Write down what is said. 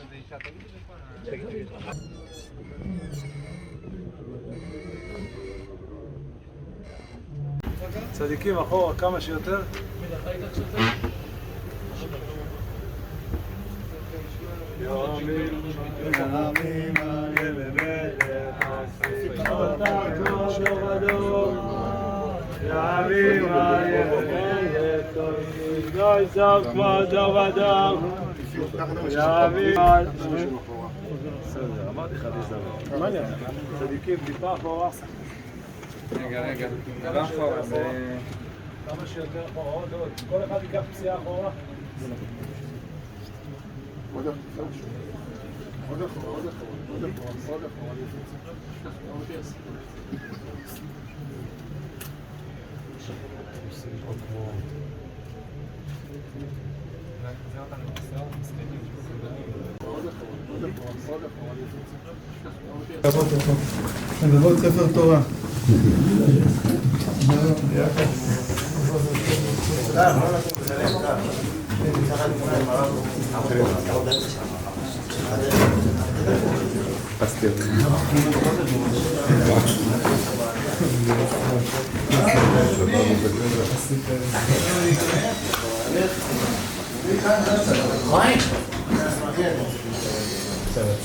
צדיקים אחורה כמה שיותר. אמרתי לך להזדמנות. צדיקים טיפה אחורה. רגע, לא אחורה, זה... כמה שיותר אחורה, עוד. כל אחד ייקח פסיעה אחורה. עוד אחורה. לבוא ספר תורה. Why?